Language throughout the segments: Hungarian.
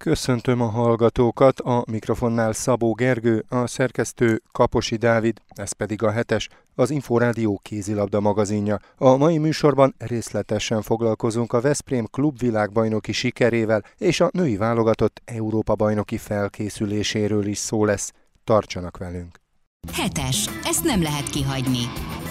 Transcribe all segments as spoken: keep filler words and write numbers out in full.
Köszöntöm a hallgatókat, a mikrofonnál Szabó Gergő, a szerkesztő Kaposi Dávid, ez pedig a hetes, az Inforádió kézilabda magazinja. A mai műsorban részletesen foglalkozunk a Veszprém klubvilágbajnoki sikerével, és a női válogatott Európa-bajnoki felkészüléséről is szó lesz. Tartsanak velünk! Hetes, ezt nem lehet kihagyni.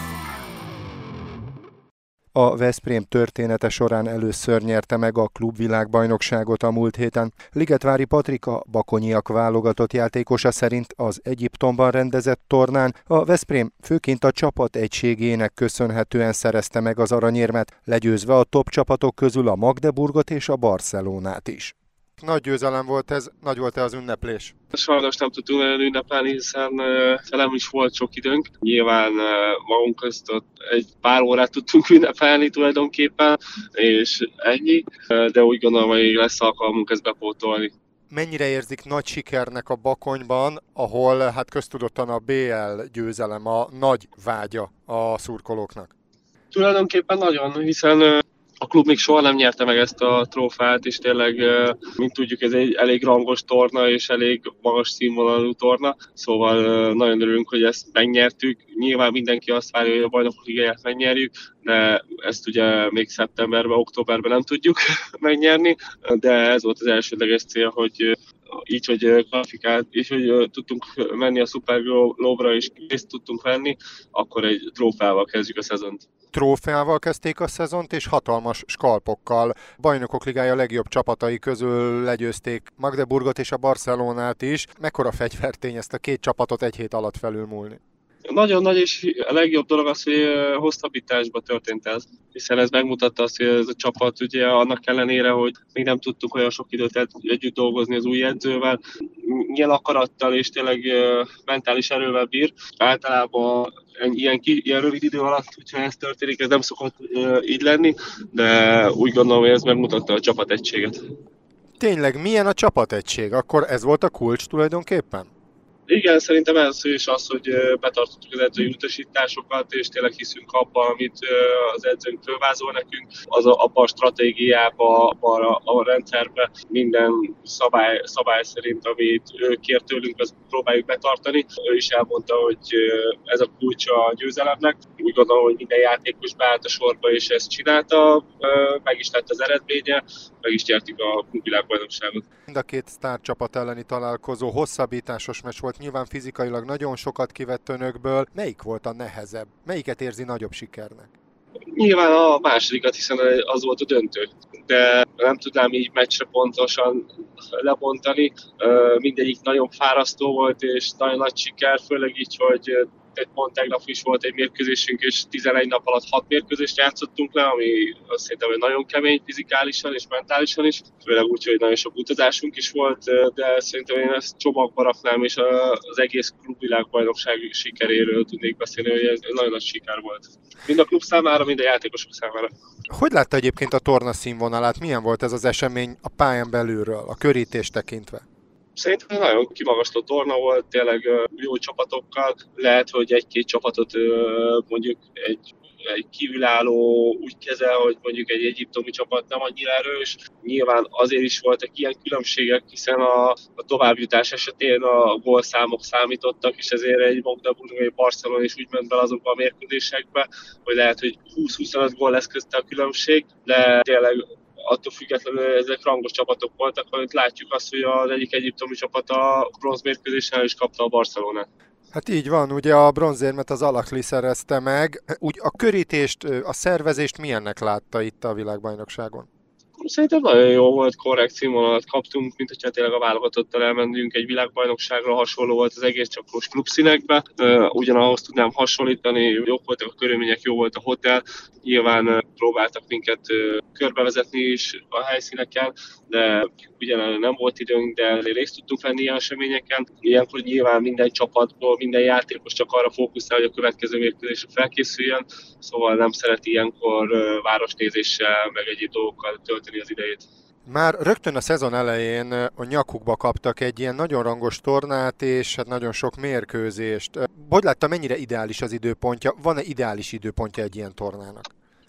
A Veszprém története során először nyerte meg a klubvilágbajnokságot a múlt héten. Ligetvári Patrika, bakonyiak válogatott játékosa szerint az Egyiptomban rendezett tornán a Veszprém főként a csapat egységének köszönhetően szerezte meg az aranyérmet, legyőzve a top csapatok közül a Magdeburgot és a Barcelonát is. Nagy győzelem volt ez, nagy volt-e az ünneplés? Sajnos nem tudtunk nagyon ünnepelni, hiszen uh, nem is volt sok időnk. Nyilván uh, magunk közt ott egy pár órát tudtunk ünnepelni tulajdonképpen, és ennyi, uh, de úgy gondolom, hogy lesz alkalmunk ezt bepótolni. Mennyire érzik nagy sikernek a Bakonyban, ahol hát köztudottan a bé el győzelem a nagy vágya a szurkolóknak? Tulajdonképpen nagyon, hiszen uh, a klub még soha nem nyerte meg ezt a trófát, és tényleg, mint tudjuk, ez egy elég rangos torna, és elég magas színvonalú torna, szóval nagyon örülünk, hogy ezt megnyertük. Nyilván mindenki azt várja, hogy a Bajnokok Ligáját megnyerjük, de ezt ugye még szeptemberben, októberben nem tudjuk megnyerni, de ez volt az elsődleges cél, hogy így, hogy kvalifikált, és hogy tudtunk menni a Super Globe-ra, és részt tudtunk venni, akkor egy trófával kezdjük a szezont. Trófeával kezdték a szezont, és hatalmas skalpokkal. Bajnokok Ligája legjobb csapatai közül legyőzték Magdeburgot és a Barcelonát is. Mekkora fegyvertény ezt a két csapatot egy hét alatt felülmúlni? Nagyon nagy, és a legjobb dolog az, hogy hosszabbításban történt ez, hiszen ez megmutatta azt, hogy ez a csapat ugye annak ellenére, hogy még nem tudtuk olyan sok időt együtt dolgozni az új edzővel, ilyen akarattal és tényleg mentális erővel bír. Általában ilyen, ilyen rövid idő alatt, hogyha ez történik, ez nem szokott így lenni, de úgy gondolom, hogy ez megmutatta a csapategységet. Tényleg, milyen a csapategység? Akkor ez volt a kulcs tulajdonképpen? Igen, szerintem ez is az, hogy betartottuk az edzői utasításokat, és tényleg hiszünk abban, amit az edzőnk fölvázol nekünk, az a, abban a stratégiába, abban a, a rendszerben, minden szabály, szabály szerint, amit ő kér tőlünk, azt próbáljuk betartani. Ő is elmondta, hogy ez a kulcs a győzelemnek. Úgy gondolom, hogy minden játékos beállt a sorba, és ezt csinálta, meg is lett az eredménye, meg is nyertük a klubvilágbajnokságot. Mind a két sztárcsapat elleni találkozó hosszabbításos meccs volt, nyilván fizikailag nagyon sokat kivett önökből. Melyik volt a nehezebb? Melyiket érzi nagyobb sikernek? Nyilván a másodikat, hiszen az volt a döntő, de nem tudnám így meccsre pontosan lebontani. Mindegyik nagyon fárasztó volt, és nagyon nagy siker, főleg így, hogy egy pont tegnap is volt egy mérkőzésünk, és tizenegy nap alatt hat mérkőzést játszottunk le, ami azt szerintem, hogy nagyon kemény fizikálisan és mentálisan is, főleg úgy, hogy nagyon sok utazásunk is volt, de szerintem én ezt csomagba raknám, és az egész klubvilágbajnokság sikeréről tudnék beszélni, hogy ez nagyon nagy siker volt. Mind a klub számára, mind a játékosok számára. Hogy látta egyébként a torna színvonalát? Milyen volt ez az esemény a pályán belülről, a körítést tekintve? Szerintem nagyon kimagasló torna volt, tényleg jó csapatokkal. Lehet, hogy egy-két csapatot mondjuk egy, egy kívülálló úgy kezel, hogy mondjuk egy egyiptomi csapat nem annyira erős. Nyilván azért is voltak ilyen különbségek, hiszen a, a továbbjutás esetén a gólszámok számítottak, és ezért egy Magdeburg vagy Barcelona is úgy ment be azokba a mérkőzésekbe, hogy lehet, hogy húsz-huszonöt gól lesz közte a különbség, de tényleg attól függetlenül ezek rangos csapatok voltak, amit látjuk azt, hogy az egyik egyiptomi csapat a bronzmérkőzésen is kapta a Barcelonát. Hát így van, ugye a bronzérmet az Al-Ahly szerezte meg. Úgy a körítést, a szervezést milyennek látta itt a világbajnokságon? Szerintem nagyon jó volt, korrekt színvonalat kaptunk, mint hogyha tényleg a válogatottal elmentünk egy világbajnokságra, hasonló volt az egész, csak most klubszínekbe. Ugyanahhoz tudnám hasonlítani, jók voltak a körülmények, jó volt a hotel, nyilván próbáltak minket körbevezetni is a helyszíneken, de ugyan nem volt időnk, de részt tudtunk venni ilyen eseményeken. Ilyenkor nyilván minden csapatból, minden játékos csak arra fókuszál, hogy a következő mérkőzésre felkészüljön, szóval nem szereti ilyenkor városnézéssel, meg egyéb dolgokkal tölteni az idejét. Már rögtön a szezon elején a nyakukba kaptak egy ilyen nagyon rangos tornát, és hát nagyon sok mérkőzést. Hogy látta, mennyire ideális az időpontja? Van-e ideális időpontja egy ilyen tornának?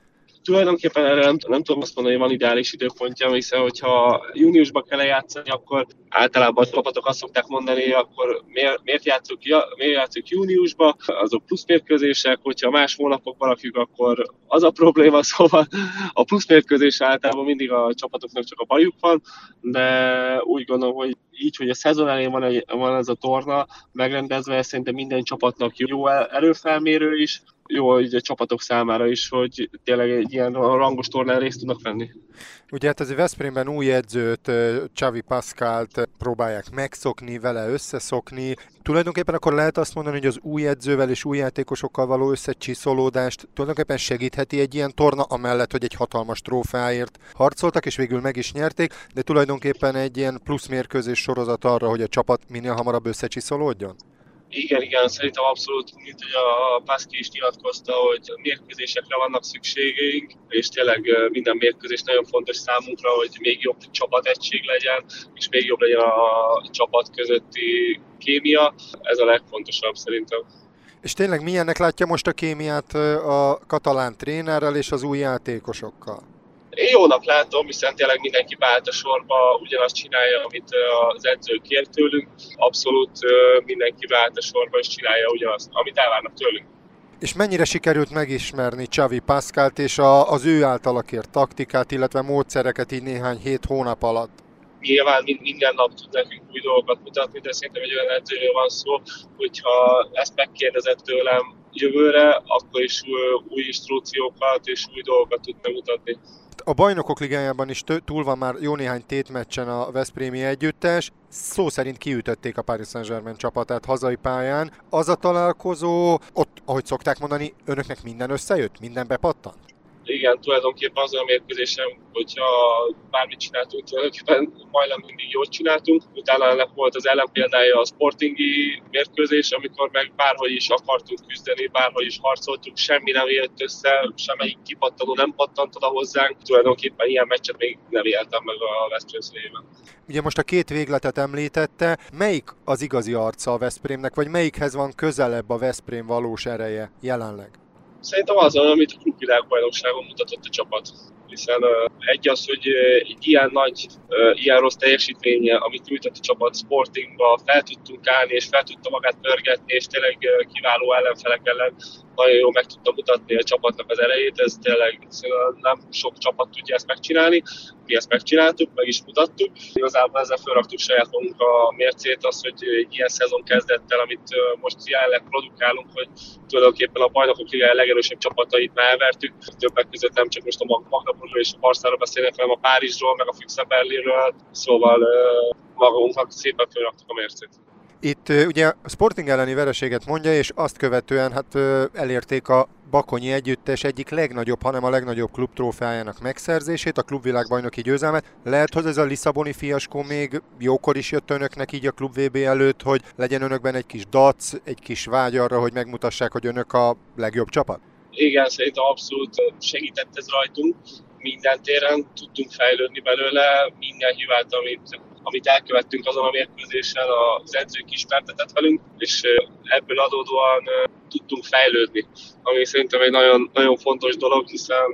Tulajdonképpen erre nem, nem tudom azt mondani, hogy van ideális időpontja, hiszen hogyha júniusban kell játszani, akkor általában a csapatok azt szokták mondani, akkor miért, miért, játszunk, miért játszunk júniusban, azok pluszmérkőzések, hogyha más hónapokban rakjuk, akkor az a probléma, szóval a pluszmérkőzés általában mindig a csapatoknak csak a bajuk van, de úgy gondolom, hogy így, hogy a szezon elején van, egy, van ez a torna megrendezve, szerintem minden csapatnak jó erőfelmérő is, jó hogy a csapatok számára is, hogy tényleg egy ilyen rangos tornán részt tudnak venni. Ugye hát az Veszprémben új edzőt, Xavi Pascalt próbálják megszokni, vele összeszokni. Tulajdonképpen akkor lehet azt mondani, hogy az új edzővel és új játékosokkal való összecsiszolódást tulajdonképpen segítheti egy ilyen torna, amellett, hogy egy hatalmas trófeáért harcoltak, és végül meg is nyerték, de tulajdonképpen egy ilyen plusz mérkőzés sorozat arra, hogy a csapat minél hamarabb összecsiszolódjon? Igen, igen, szerintem abszolút, mint hogy a Pászki is nyilatkozta, hogy mérkőzésekre vannak szükségeink, és tényleg minden mérkőzés nagyon fontos számunkra, hogy még jobb csapategység legyen, és még jobb legyen a csapat közötti kémia. Ez a legfontosabb szerintem. És tényleg milyennek látja most a kémiát a katalán trénerrel és az új játékosokkal? Én jónak látom, hiszen tényleg mindenki beállt a sorba, ugyanazt csinálja, amit az edző kér tőlünk. Abszolút mindenki beállt a sorba és csinálja ugyanazt, amit elvárnak tőlünk. És mennyire sikerült megismerni Xavi Pascalt és a, az ő általa kért taktikát, illetve módszereket így néhány hét hónap alatt? Nyilván minden nap tud nekünk új dolgokat mutatni, de szerintem egy olyan edzőről van szó, hogyha ezt megkérdezett tőlem jövőre, akkor is új instrukciókat és új dolgokat tud megmutatni. A Bajnokok Ligájában is túl van már jó néhány tétmeccsen a veszprémi együttes. Szó szerint kiütötték a Paris Saint-Germain csapatát hazai pályán. Az a találkozó, ott, ahogy szokták mondani, önöknek minden összejött? Minden bepattant? Igen, tulajdonképpen az a mérkőzésem, hogyha bármit csináltunk, tulajdonképpen majdnem mindig jól csináltunk. Utána ennek volt az ellenpéldája a Sportingi mérkőzés, amikor meg bárhogy is akartunk küzdeni, bárhogy is harcoltunk, semmi nem jött össze, semmelyik kipattanó nem pattant oda hozzánk. Tulajdonképpen ilyen meccset még nem éltem meg a Veszprém színében. Ugye most a két végletet említette, melyik az igazi arca a Veszprémnek, vagy melyikhez van közelebb a Veszprém valós ereje jelenleg? Szerintem az, amit a klubvilágbajnokságon mutatott a csapat. Hiszen uh, egy az, hogy uh, egy ilyen nagy, uh, ilyen rossz teljesítménye, amit nyújtott a csapat Sportingba, fel tudtunk állni, és fel tudta magát pörgetni, és tényleg uh, kiváló ellenfelek ellen nagyon jól meg tudta mutatni a csapatnak az erejét. Ez tényleg nem sok csapat tudja ezt megcsinálni. Mi ezt megcsináltuk, meg is mutattuk. Igazából ezzel felraktuk saját magunk a mércét, az, hogy egy ilyen szezon kezdett el, amit uh, most jelenleg produkálunk, hogy tulajdonképpen a Bajnokok Ligája legerősebb csapatait már elvertük. Többek között nem csak most a Magdeburgról és a Barszáról beszélnek, hanem a Párizsról, meg a Füchse Berlinről. Szóval uh, magunknak szépen felraktuk a mércét. Itt ugye a Sporting elleni vereséget mondja, és azt követően hát elérték a bakonyi együttes egyik legnagyobb, hanem a legnagyobb klubtrófeájának megszerzését, a klubvilágbajnoki győzelmet. Lehet, hogy ez a lisszaboni fiaskó még jókor is jött önöknek így a klub vé bé előtt, hogy legyen önökben egy kis dac, egy kis vágy arra, hogy megmutassák, hogy önök a legjobb csapat? Igen, szerintem abszolút segített ez rajtunk. Minden téren tudtunk fejlődni belőle, minden hibát, amit amit elkövettünk azon a mérkőzésen, az edzők ismertetett velünk, és ebből adódóan tudtunk fejlődni, ami szerintem egy nagyon, nagyon fontos dolog, hiszen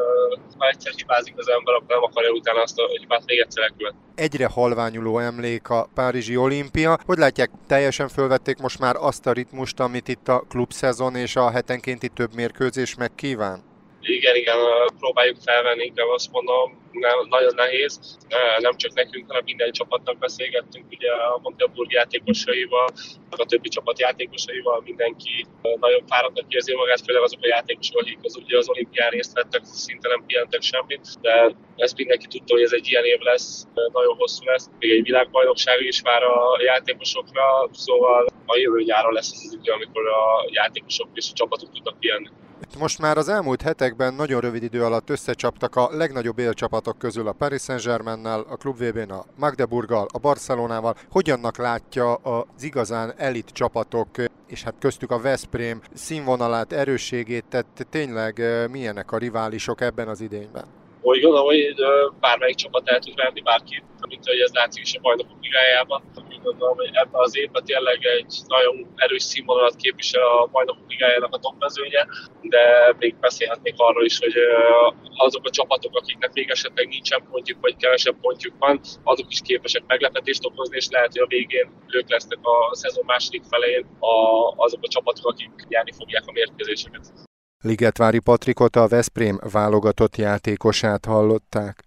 ha egyszer hibázik az ember, akkor nem akarja utána azt a hibát még egyszer elkövetni. Egyre halványuló emlék a párizsi olimpia. Hogy látják, teljesen fölvették most már azt a ritmust, amit itt a klubszezon és a hetenkénti több mérkőzés megkíván? Igen, igen, próbáljuk felvenni, inkább azt mondom, nem, nagyon nehéz. Nem csak nekünk, hanem minden csapatnak beszélgettünk, ugye a Magdeburg játékosaival, a többi csapat játékosaival, mindenki nagyon fáradtnak érzi magát, főleg azok a játékosok, akik az, ugye az olimpián részt vettek, szinte nem pihentek semmit, de ezt mindenki tudta, hogy ez egy ilyen év lesz, nagyon hosszú lesz. Még egy világbajnokság is vár a játékosokra, szóval a jövő nyáron lesz az az idő, amikor a játékosok és a csapatok tudnak pihenni. Most már az elmúlt hetekben nagyon rövid idő alatt összecsaptak a legnagyobb élcsapatok közül a Paris Saint-Germainnel, a Klub vé bén a Magdeburggal, a Barcelonával. Hogyannak látja az igazán elit csapatok, és hát köztük a Veszprém színvonalát, erősségét, tehát tényleg milyenek a riválisok ebben az idényben? Úgy gondolom, hogy bármelyik csapat el tud verni bárkit, mint hogy ez látszik is a Bajnokok Ligájában. gondolom, hogy ebben az évben tényleg egy nagyon erős színvonalat képvisel a Bajnokok Ligájának a topmezőnye, de még beszélhetnék arról is, hogy azok a csapatok, akiknek még esetleg nincsen pontjuk, vagy kevesebb pontjuk van, azok is képesek meglepetést okozni, és lehet, hogy a végén ők lesznek a szezon második felén azok a csapatok, akik nyerni fogják a mérkőzéseket. Ligetvári Patrikot, a Veszprém válogatott játékosát hallották.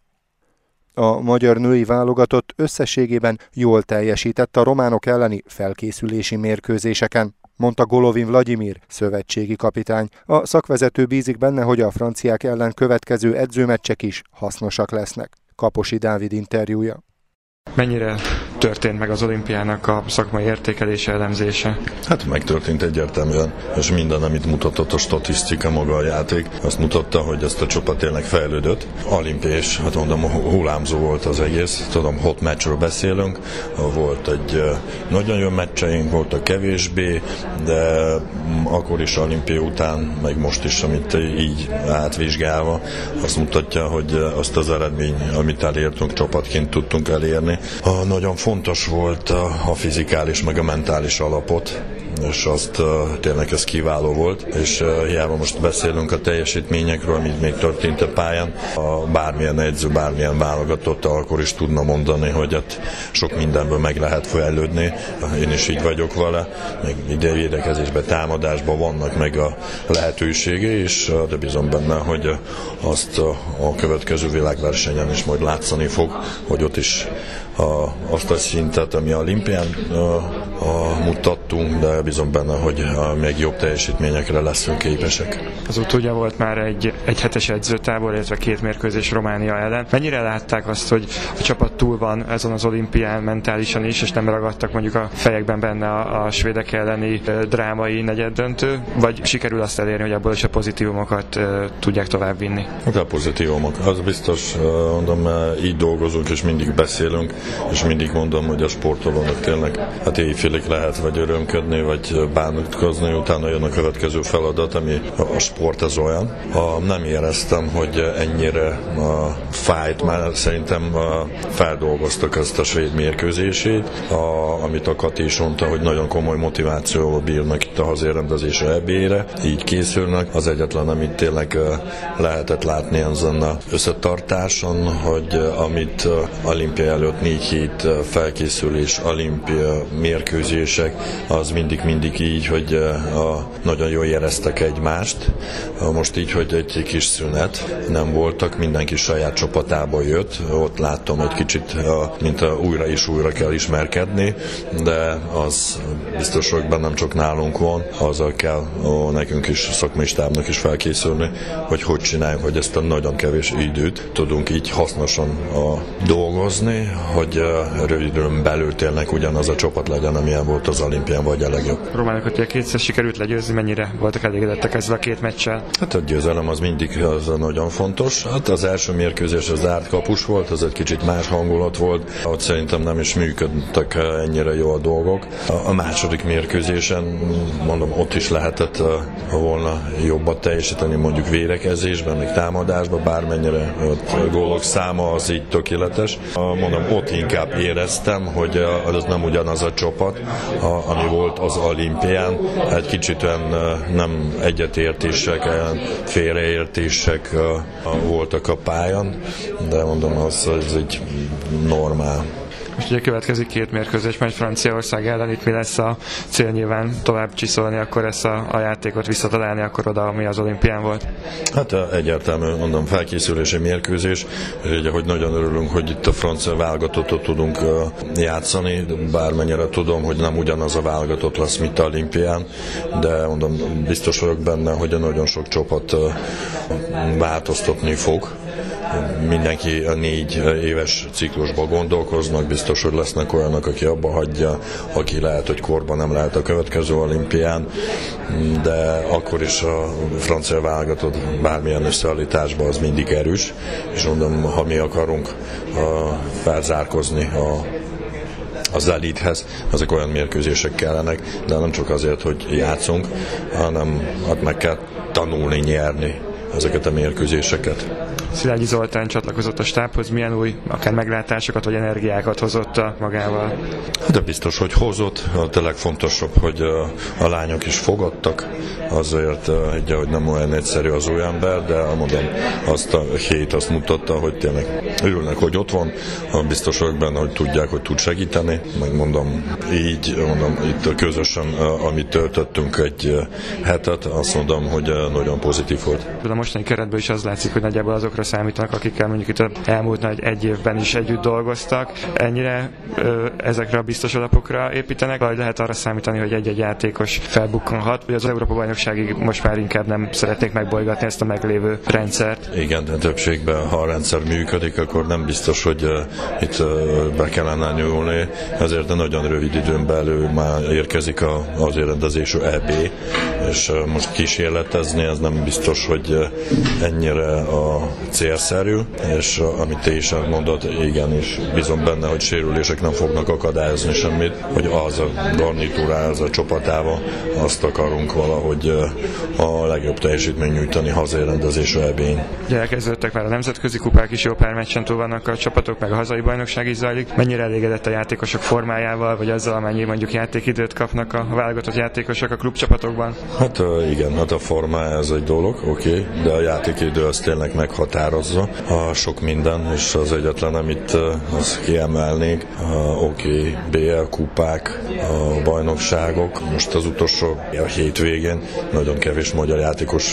A magyar női válogatott összességében jól teljesített a románok elleni felkészülési mérkőzéseken, mondta Golovin Vladimir, szövetségi kapitány. A szakvezető bízik benne, hogy a franciák ellen következő edzőmeccsek is hasznosak lesznek. Kaposi Dávid interjúja. Mennyire történt meg az olimpiának a szakmai értékelése, elemzése? Hát megtörtént egyértelműen, és minden, amit mutatott a statisztika, maga a játék, azt mutatta, hogy ezt a csapat tényleg fejlődött. Olimpiás, hát mondom, hullámzó volt az egész. Tudom, hat meccsről beszélünk, volt egy nagyon jó meccseink, voltak kevésbé, de akkor is olimpia után, meg most is, amit így átvizsgálva, azt mutatja, hogy azt az eredmény, amit elértünk, csapatként tudtunk elérni. A nagyon fontos volt a, a fizikális, meg a mentális alapot, és azt uh, tényleg ez kiváló volt, és uh, hiába most beszélünk a teljesítményekről, amit még történt a pályán, a bármilyen edző, bármilyen válogatott, akkor is tudna mondani, hogy hát sok mindenből meg lehet fejlődni. Én is így vagyok vele, még ide védekezésben, támadásban vannak meg a lehetőségei, és uh, de bizony benne, hogy uh, azt uh, a következő világversenyen is majd látszani fog, hogy ott is A, azt a szintet, ami a olimpián a, a, mutattunk, de bizony benne, hogy a, még jobb teljesítményekre leszünk képesek. Azóta ugye volt már egy, egy hetes edzőtábor, illetve két mérkőzés Románia ellen. Mennyire látták azt, hogy a csapat túl van ezen az olimpián mentálisan is, és nem ragadtak mondjuk a fejekben benne a, a svédek elleni e, drámai negyeddöntő, vagy sikerül azt elérni, hogy abból is a pozitívumokat e, tudják továbbvinni? Hát a pozitívumok, az biztos, mondom, így dolgozunk és mindig beszélünk, és mindig mondom, hogy a sportolónak tényleg hát éjfélig lehet vagy örömködni, vagy bánatkozni, utána jön a következő feladat, ami a sport az olyan. Ha nem éreztem, hogy ennyire a fájt, már szerintem feldolgoztak ezt a svéd mérkőzését, a, amit a Kati is mondta, hogy nagyon komoly motivációval bírnak itt a hazérendezésre ebére, így készülnek. Az egyetlen, amit tényleg lehetett látni ezen az összetartáson, hogy amit olimpia előtt négy hét felkészülés, olimpia mérkőzések, az mindig-mindig így, hogy a, nagyon jól éreztek egymást. Most így, hogy egy kis szünet nem voltak, mindenki saját csapatába jött. Ott láttam egy kicsit, mint újra és újra kell ismerkedni, de az biztos, hogy bennem csak nálunk van, azzal kell ó, nekünk is, szakmai stábnak is felkészülni, hogy hogy csináljuk, hogy ezt a nagyon kevés időt tudunk így hasznosan a, dolgozni, hogy rövidről belül tényleg ugyanaz a csapat legyen, amilyen volt az olimpián, vagy a legjobb. Románokat ugye kétszer sikerült legyőzni, mennyire voltak elégedettek ezzel a két meccsel? Hát a győzelem az mindig az nagyon fontos. Hát az első mérkőzés az zárt kapus volt, az egy kicsit más hangulat volt. Ott szerintem nem is működtek ennyire jó a dolgok. A második mérkőzésen, mondom, ott is lehetett volna jobbat teljesíteni, mondjuk védekezésben, még támadásban, bármennyire ott gólok száma az így tökéletes. Mondom, ott inkább éreztem, hogy az nem ugyanaz a csapat, ami volt az olimpián. Egy kicsit olyan nem egyetértések, félreértések voltak a pályán, de mondom, az, az egy normál. Most ugye következik két mérkőzés, majd Franciaország ellen, itt mi lesz a cél, nyilván tovább csiszolni, akkor ezt a, a játékot visszatalálni, akkor oda, ami az olimpián volt? Hát egyértelmű, mondom, felkészülési mérkőzés, ugye, hogy nagyon örülünk, hogy itt a francia válogatottot tudunk játszani, bármennyire tudom, hogy nem ugyanaz a válogatott lesz, mint a olimpián, de mondom, biztos vagyok benne, hogy nagyon sok csapat változtatni fog. Mindenki a négy éves ciklusban gondolkoznak, biztos, hogy lesznek olyanok, aki abba hagyja, aki lehet, hogy korban nem lehet a következő olimpián, de akkor is a francia válogatott bármilyen összeállításban az mindig erős, és mondom, ha mi akarunk felzárkozni a az elithez, azok olyan mérkőzések kellenek, de nem csak azért, hogy játszunk, hanem hát meg kell tanulni, nyerni ezeket a mérkőzéseket. Szilágyi Zoltán csatlakozott a stábhoz, milyen új, akár meglátásokat vagy energiákat hozott magával? De biztos, hogy hozott. A legfontosabb, hogy a lányok is fogadtak, azért egy, hogy nem olyan egyszerű az új ember, de mondom, azt a hét azt mutatta, hogy tényleg örülnek, hogy ott van, biztos vagyok benne, hogy tudják, hogy tud segíteni. Megmondom, így, mondom, itt közösen, amit töltöttünk egy hetet, azt mondom, hogy nagyon pozitív volt. A mostani keretből is az látszik, hogy nagyjából azokra számítanak, akikkel mondjuk itt az elmúlt nagy egy évben is együtt dolgoztak. Ennyire ö, ezekre a biztos alapokra építenek, vagy lehet arra számítani, hogy egy-egy játékos felbukkanhat, vagy az Európa-bajnokságig most már inkább nem szeretnék megbolygatni ezt a meglévő rendszert? Igen, de többségben, ha a rendszer működik, akkor nem biztos, hogy uh, itt uh, be kellene nyúlni. Ezért nagyon rövid időn belül már érkezik a, az érendezésű é bé, és uh, most kísérletezni, ez nem biztos, hogy uh, ennyire a célszerű, és uh, amit te is mondod, igen, és bízom benne, hogy sérülések nem fognak akadályozni semmit, hogy az a garnitúrá, az a csapatával azt akarunk valahogy uh, a legjobb teljesítmény nyújtani hazárendezésű é bén. Ugye elkezdődtek már a nemzetközi kupák is, jó pár meccsen túl vannak a csapatok, meg a hazai bajnokság is zajlik. Mennyire elégedett a játékosok formájával, vagy azzal, amennyi mondjuk játékidőt kapnak a válogatott játékosok a klubcsapatokban? Hát igen, hát a forma ez egy dolog, oké, okay, de a játékidő az tényleg meghatározza a sok minden, és az egyetlen, amit azt kiemelnék, oké, okay, bé el kupák, a bajnokságok, most az utolsó a hétvégén nagyon kevés magyar játékos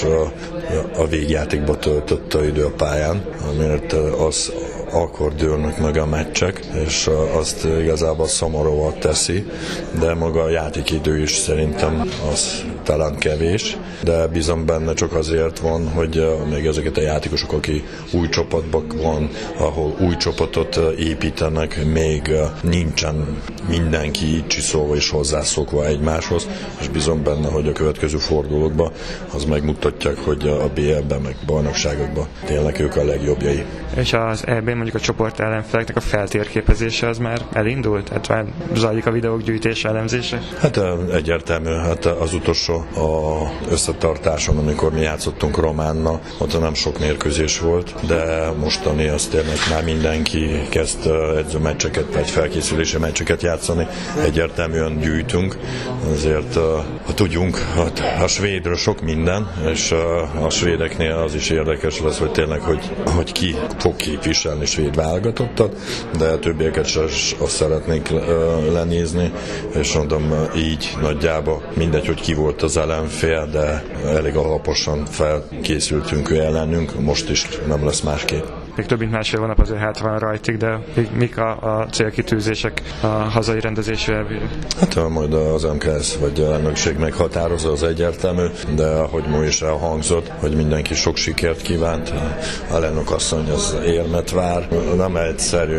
a végjátékba töltött a idő a pályán, amért az akkor dőlnek meg a meccsek, és azt igazából szomorúan teszi, de maga a játékidő is szerintem az talán kevés, de bízom benne csak azért van, hogy még ezeket a játékosok, aki új csapatban van, ahol új csapatot építenek, még nincsen mindenki így csiszolva és hozzászokva egymáshoz, és bízom benne, hogy a következő fordulókban az megmutatják, hogy a bé el-ben meg bajnokságokban tényleg ők a legjobbjai. És az é bén mondjuk a csoport ellenfeleknek a feltérképezése az már elindult? Tehát már zajlik a videók gyűjtése, elemzése? Hát egyértelmű, hát az utolsó a összetartáson, amikor mi játszottunk Románnal, ott nem sok mérkőzés volt, de mostani azt tényleg már mindenki kezd edző meccseket, vagy felkészülési meccseket játszani, egyértelműen gyűjtünk, azért ha tudjunk, hát a svédről sok minden, és a svédeknél az is érdekes lesz, hogy tényleg, hogy, hogy ki fog képviselni svéd válogatottat, de a többieket sem azt szeretnék lenézni, és mondom így nagyjából mindegy, hogy ki volt az ellenfél, de elég alaposan felkészültünk ellenünk, most is nem lesz másképp. Még több mint másfél hónap azért hát van rajtig, de mik a, a célkitűzések a hazai rendezésű é bén? Hát majd az em ká es vagy a elnökség meghatározza, az egyértelmű, de ahogy ma is elhangzott, hogy mindenki sok sikert kívánt, a elnök asszony az érmet vár. Nem egyszerű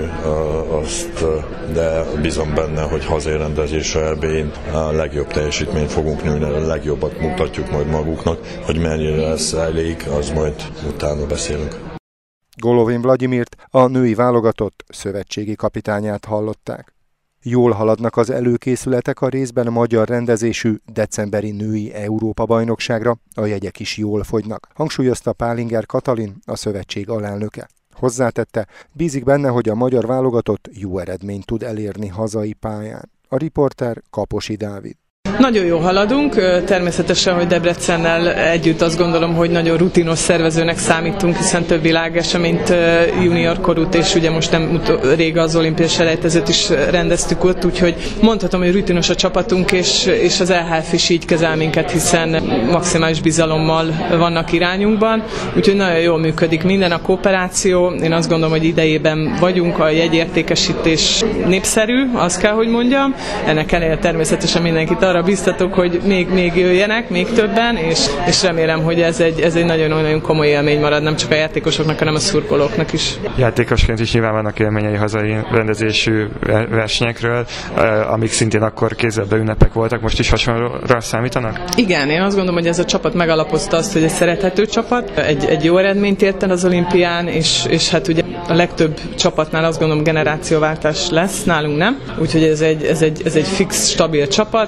azt, de bízom benne, hogy hazai rendezésű é bén a legjobb teljesítményt fogunk nőni, a legjobbat mutatjuk majd maguknak, hogy mennyire lesz elég, az majd utána beszélünk. Golovin Vladimirt, a női válogatott szövetségi kapitányát hallották. Jól haladnak az előkészületek a részben magyar rendezésű decemberi női Európa-bajnokságra, a jegyek is jól fogynak, hangsúlyozta Pálinger Katalin, a szövetség alelnöke. Hozzátette, bízik benne, hogy a magyar válogatott jó eredményt tud elérni hazai pályán. A riporter Kaposi Dávid. Nagyon jól haladunk, természetesen, hogy Debrecennel együtt azt gondolom, hogy nagyon rutinos szervezőnek számítunk, hiszen több világeseményt, junior korút, és ugye most nem rég az olimpiai selejtezőt is rendeztük ott, úgyhogy mondhatom, hogy rutinos a csapatunk, és, és az é há ef is így kezel minket, hiszen maximális bizalommal vannak irányunkban, úgyhogy nagyon jól működik minden a kooperáció. Én azt gondolom, hogy idejében vagyunk, a jegyértékesítés népszerű, azt kell, hogy mondjam. Ennek ellenére természetesen mindenkit arra biztatok, hogy még, még jöjjenek, még többen, és, és remélem, hogy ez egy, ez egy nagyon-nagyon komoly élmény marad, nem csak a játékosoknak, hanem a szurkolóknak is. Játékosként is nyilván vannak élményei hazai rendezésű versenyekről, amik szintén akkor kézzelbe ünnepek voltak, most is hasonlóra számítanak? Igen, én azt gondolom, hogy ez a csapat megalapozta azt, hogy egy szerethető csapat, egy, egy jó eredményt ért el az olimpián, és, és hát ugye a legtöbb csapatnál azt gondolom generációváltás lesz, nálunk nem, úgyhogy ez egy, ez egy, ez egy fix, stabil csapat, és remélem,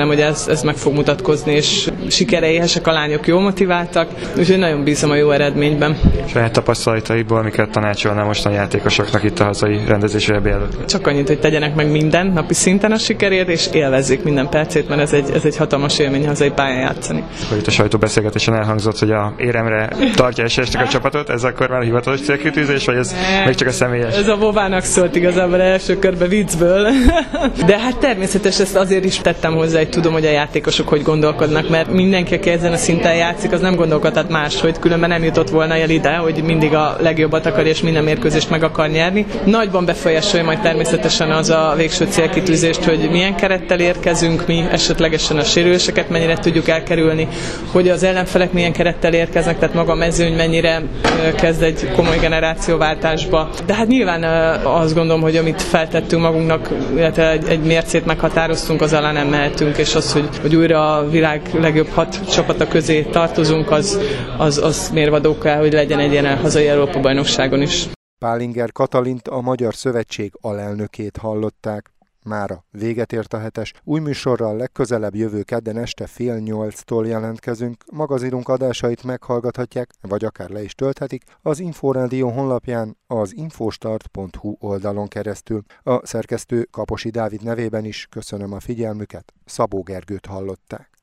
remélem, hogy ez, ez meg fog mutatkozni, és sikere éhesek a lányok, jól motiváltak, úgyhogy nagyon bízom a jó eredményben. Saját tapasztalataiból miket tanácsolnál most a játékosoknak itt a hazai rendezésre előtt? Csak annyit, hogy tegyenek meg minden napi szinten a sikerért, és élvezzék minden percét, mert ez egy, ez egy hatalmas élmény hazai pályán játszani. Hogy itt a sajtóbeszélgetésen elhangzott, hogy a éremre tartja esélyesnek a csapatot, ez akkor már a hivatalos célkitűzés, vagy ez ne, még csak a személyes? Ez a Bobának szólt igazából első körbe viccből. De hát természetesen ezt azért is tettem hozzá, hogy tudom, hogy a játékosok hogy gondolkodnak, mert mindenki, aki ezen a szinten játszik, az nem gondolkodhat más, hogy különben nem jutott volna el ide, hogy mindig a legjobbat akarja és minden mérkőzést meg akar nyerni. Nagyban befolyásolja majd természetesen az a végső célkitűzést, hogy milyen kerettel érkezünk mi, esetlegesen a sérüléseket mennyire tudjuk elkerülni, hogy az ellenfelek milyen kerettel érkeznek, tehát maga a mezőny mennyire kezd egy komoly generációváltásba. De hát nyilván azt gondolom, hogy amit feltettünk magunknak, illetve egy, egy mércét meghatároztunk, az alá nem mehetünk, és az, hogy, hogy újra a világ legjobb hat csapata közé tartozunk, az, az, az mérvadó kell, hogy legyen egy ilyen hazai Európa-bajnokságon is. Pálinger Katalint, a Magyar Szövetség alelnökét hallották. Mára véget ért a hetes. Új műsorral legközelebb jövő kedden este fél nyolctól jelentkezünk. Magazinunk adásait meghallgathatják, vagy akár le is tölthetik az Inforádió honlapján, az infostart pont hu oldalon keresztül. A szerkesztő Kaposi Dávid nevében is köszönöm a figyelmüket. Szabó Gergőt hallották.